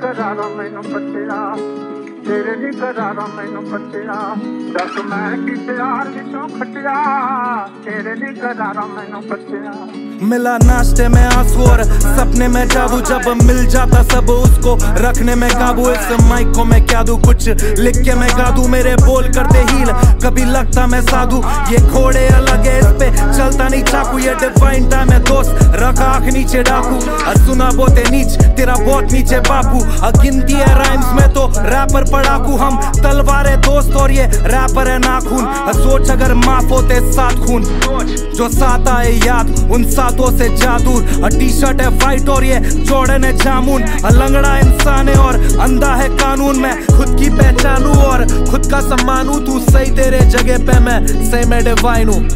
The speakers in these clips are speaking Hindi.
करारा मैनू पटिया तेरे ली करारा मैनू पटिया दस मैं की प्यार विचों खटिया तेरे ली करारा मैनू पटिया। मिला नाश्ते में आंसू और सपने में जादू, जब मिल जाता सब उसको रखने में काबू। इस माइक को मैं क्या दूं, कुछ लिख के मैं गा दूं, मेरे बोल करते हील कभी लगता मैं साधु। ये घोड़े अलग है, इस पे चलता नहीं चाकू, ये डिवाइन टाइम है दोस्त, रखा आंख नीचे डाकू। सुना बोते नीच तेरा बहुत नीचे बापू, गिनती है राइम्स में तो रैपर पढ़ाकू। हम तलवार है दोस्त और ये रैपर है नाखून, सोच अगर माफ होते 7 खून जो साथ आए याद उन सातों से जादू। टी शर्ट है वाइट और ये जॉर्डन है जामुन, लंगड़ा इंसान है और अंधा है कानून। मैं खुद की पहचानू और खुद का सम्मानू, तू सही तेरे जगह पे मैं सही में डिवाइन हूँ।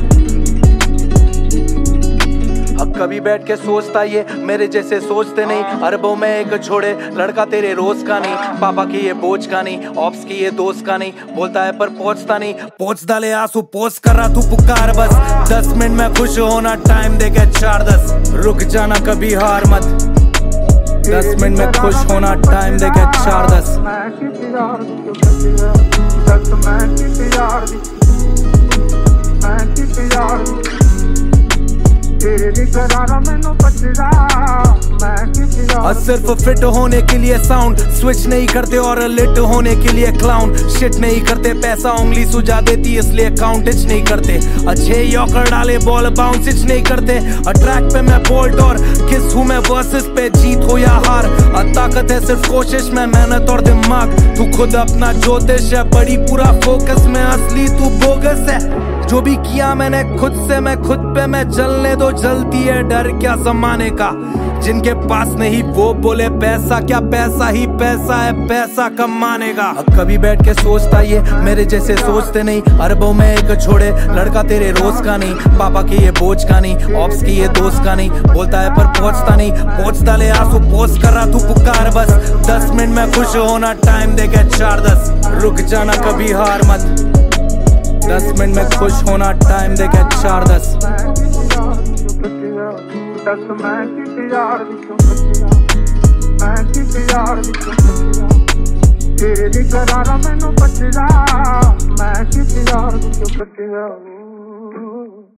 अब कभी बैठ के सोचता ये मेरे जैसे सोचते नहीं, अरबों में एक छोड़े लड़का तेरे रोज का नहीं। पापा की ये बोझ का नहीं, ऑप्स की ये दोस्त का नहीं, बोलता है पर पहुंचता नहीं। पहुंच डाले आंसू पोस्ट कर रहा तू पुकार बस, 10 मिनट में खुश होना टाइम देके 4-10। रुक जाना कभी हार मत, 10 मिनट में खुश होना टाइम देके 4-10। सिर्फ फिट होने के लिए साउंड स्विच नहीं करते और लिट होने के लिए क्लाउन शिट नहीं करते। पैसा उंगली सुझा देती इसलिए काउंटेज नहीं करते, अच्छे यॉकर डाले बॉल बाउंसिच नहीं करते। ट्रैक पे मैं बोल्ट और किस हूँ मैं वर्सेस पे, जीत हो या हार ताकत है सिर्फ कोशिश में, मेहनत और दिमाग। तू खुद अपना ज्योतिष है, बड़ी पूरा फोकस में, असली तू बोगस है। जो भी किया मैंने खुद से, मैं खुद पे मैं जलने दो, जलती है डर क्या जमाने का। जिनके पास नहीं वो बोले पैसा क्या, पैसा ही पैसा है, पैसा कमाने का। अब कभी बैठ के सोचता ये मेरे जैसे सोचते नहीं, अरबों में एक छोड़े लड़का तेरे रोज का नहीं। पापा की ये बोझ का नहीं, ऑप्स की ये दोस्त का नहीं, बोलता है पर पहुंचता नहीं। पहुंच डाले आंसू पोस्ट कर रहा तू पुकार बस, 10 मिनट में खुश होना टाइम देके 4-10। रुक जाना कभी हार मत, 10 मिनट में खुश होना टाइम देके 4-10। तेरे ली करारा मैनू पटिया, मैं की प्यार विचों खटिया।